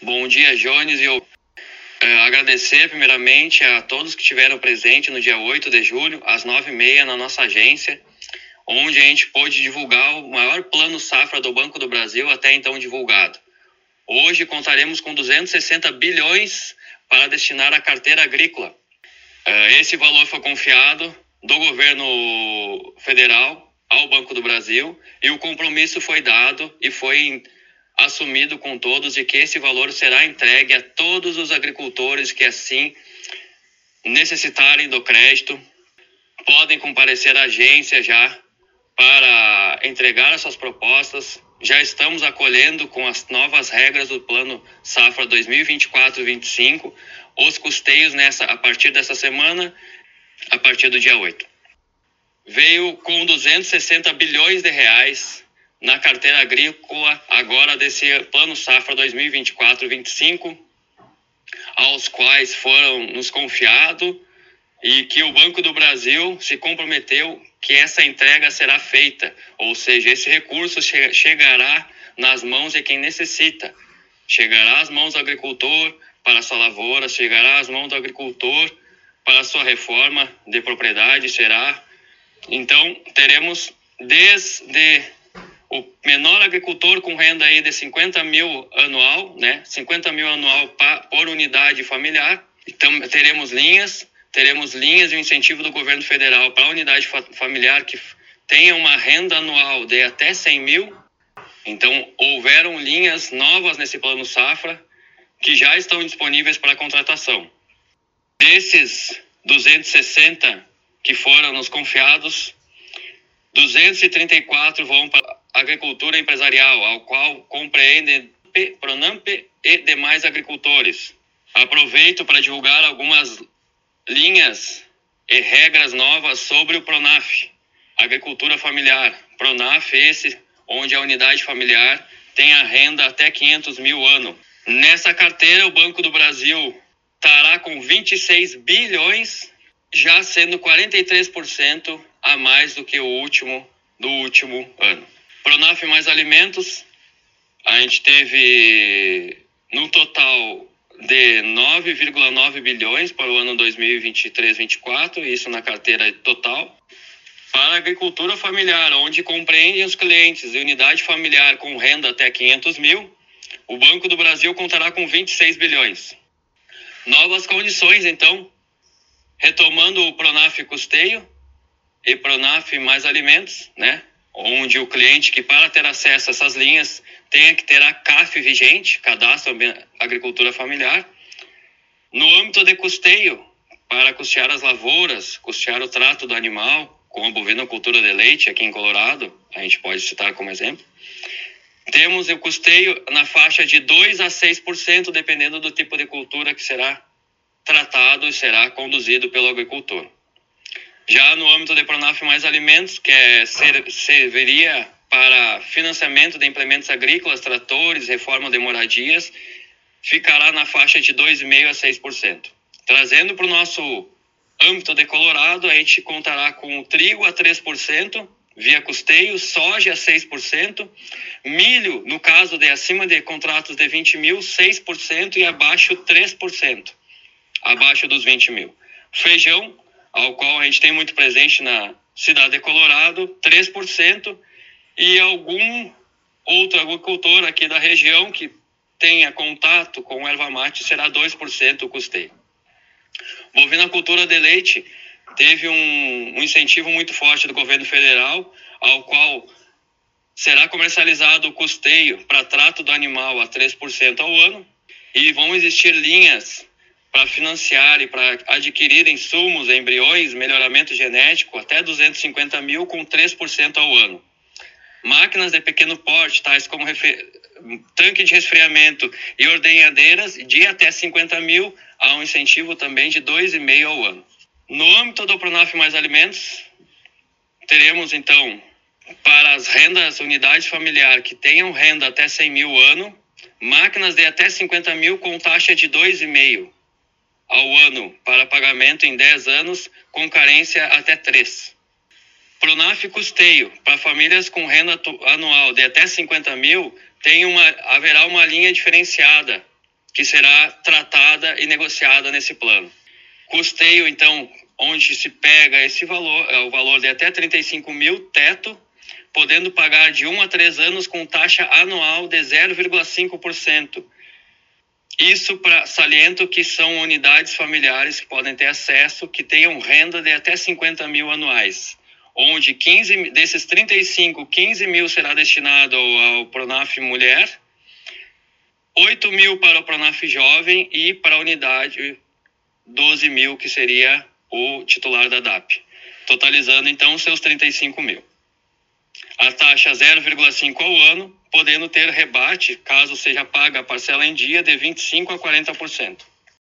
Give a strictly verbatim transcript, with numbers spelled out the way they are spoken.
Bom dia, Jones. E eu é, agradecer primeiramente a todos que estiveram presentes no dia oito de julho, às nove e meia, na nossa agência, onde a gente pôde divulgar o maior plano safra do Banco do Brasil até então divulgado. Hoje contaremos com duzentos e sessenta bilhões para destinar à carteira agrícola. Esse valor foi confiado do governo federal ao Banco do Brasil e o compromisso foi dado e foi assumido com todos de que esse valor será entregue a todos os agricultores que assim necessitarem do crédito. Podem comparecer à agência já para entregar as suas propostas. Já estamos acolhendo com as novas regras do Plano Safra dois mil e vinte e quatro vinte e cinco os custeios nessa, a partir dessa semana, a partir do dia oito. Veio com duzentos e sessenta bilhões de reais na carteira agrícola agora desse Plano Safra dois mil e vinte e quatro vinte e cinco, aos quais foram nos confiados e que o Banco do Brasil se comprometeu que essa entrega será feita, ou seja, esse recurso che- chegará nas mãos de quem necessita, chegará às mãos do agricultor para a sua lavoura, chegará às mãos do agricultor para a sua reforma de propriedade, será. Então, teremos desde o menor agricultor com renda aí de cinquenta mil anual, né? cinquenta mil anual pa, por unidade familiar. Então, teremos linhas, teremos linhas de incentivo do governo federal para a unidade fa, familiar que tenha uma renda anual de até cem mil. Então, houveram linhas novas nesse Plano Safra que já estão disponíveis para contratação. Desses duzentos e sessenta que foram nos confiados, duzentos e trinta e quatro vão para a agricultura empresarial, ao qual compreendem Pronamp e demais agricultores. Aproveito para divulgar algumas linhas e regras novas sobre o Pronaf, agricultura familiar. Pronaf esse onde a unidade familiar tem a renda até quinhentos mil ano. Nessa carteira, o Banco do Brasil estará com vinte e seis bilhões, já sendo quarenta e três por cento a mais do que o último do último ano. Pronaf mais alimentos, a gente teve no total de nove vírgula nove bilhões para o ano dois mil e vinte e três vinte e quatro, isso na carteira total. Para a agricultura familiar, onde compreendem os clientes de unidade familiar com renda até quinhentos mil, o Banco do Brasil contará com vinte e seis bilhões. Novas condições, então, retomando o Pronaf Custeio e Pronaf mais alimentos, né? Onde o cliente que para ter acesso a essas linhas tenha que ter a C A F vigente, Cadastro Agricultura Familiar. No âmbito de custeio, para custear as lavouras, custear o trato do animal, com a bovinocultura de leite aqui em Colorado, a gente pode citar como exemplo. Temos o custeio na faixa de dois a seis por cento, dependendo do tipo de cultura que será tratado e será conduzido pelo agricultor. Já no âmbito de Pronaf mais alimentos, que é, ser, serviria para financiamento de implementos agrícolas, tratores, reforma de moradias, ficará na faixa de dois vírgula cinco por cento a seis por cento. Trazendo para o nosso âmbito de Colorado, a gente contará com o trigo a três por cento, via custeio, soja a seis por cento, milho, no caso de acima de contratos de vinte mil, seis por cento e abaixo três por cento, abaixo dos vinte mil. Feijão, ao qual a gente tem muito presente na cidade de Colorado, três por cento, e algum outro agricultor aqui da região que tenha contato com erva mate será dois por cento o custeio. Bovinocultura de leite teve um, um incentivo muito forte do governo federal, ao qual será comercializado o custeio para trato do animal a três por cento ao ano, e vão existir linhas para financiar e para adquirir insumos, embriões, melhoramento genético, até duzentos e cinquenta mil com três por cento ao ano. Máquinas de pequeno porte, tais como refer... tanque de resfriamento e ordenhadeiras, de até cinquenta mil, há um incentivo também de dois vírgula cinco ao ano. No âmbito do Pronaf mais alimentos, teremos então, para as rendas unidade familiar que tenham renda até cem mil ano, máquinas de até cinquenta mil com taxa de dois vírgula cinco ao ano para pagamento em dez anos, com carência até três. Pronaf Custeio, para famílias com renda anual de até cinquenta mil, tem uma, haverá uma linha diferenciada que será tratada e negociada nesse plano. Custeio, então, onde se pega esse valor, o valor de até trinta e cinco mil, teto, podendo pagar de um a três anos com taxa anual de zero vírgula cinco por cento. Isso para saliento que são unidades familiares que podem ter acesso, que tenham renda de até cinquenta mil anuais, onde quinze desses trinta e cinco, quinze mil será destinado ao, ao Pronaf Mulher, oito mil para o Pronaf Jovem e para a unidade doze mil, que seria o titular da D A P, totalizando então os seus trinta e cinco mil. A taxa zero vírgula cinco ao ano, podendo ter rebate, caso seja paga a parcela em dia, de vinte e cinco por cento a quarenta por cento.